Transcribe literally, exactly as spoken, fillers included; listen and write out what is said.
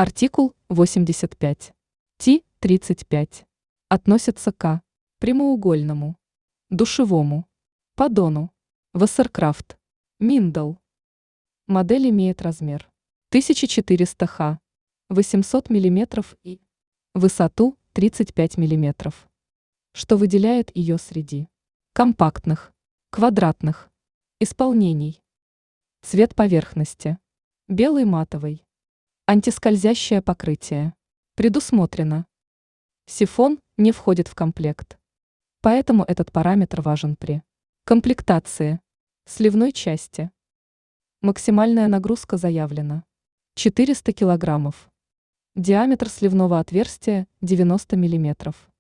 Артикул восемьдесят пять. Ти тридцать пять. Относится к прямоугольному, душевому, поддону, Вассеркрафт, Миндал. Модель имеет размер тысяча четыреста ха, восемьсот миллиметров и высоту тридцать пять миллиметров, что выделяет ее среди компактных, квадратных исполнений. Цвет поверхности белый матовый. Антискользящее покрытие предусмотрено. Сифон не входит в комплект, поэтому этот параметр важен при комплектации сливной части. Максимальная нагрузка заявлена четыреста килограммов. Диаметр сливного отверстия девяносто миллиметров.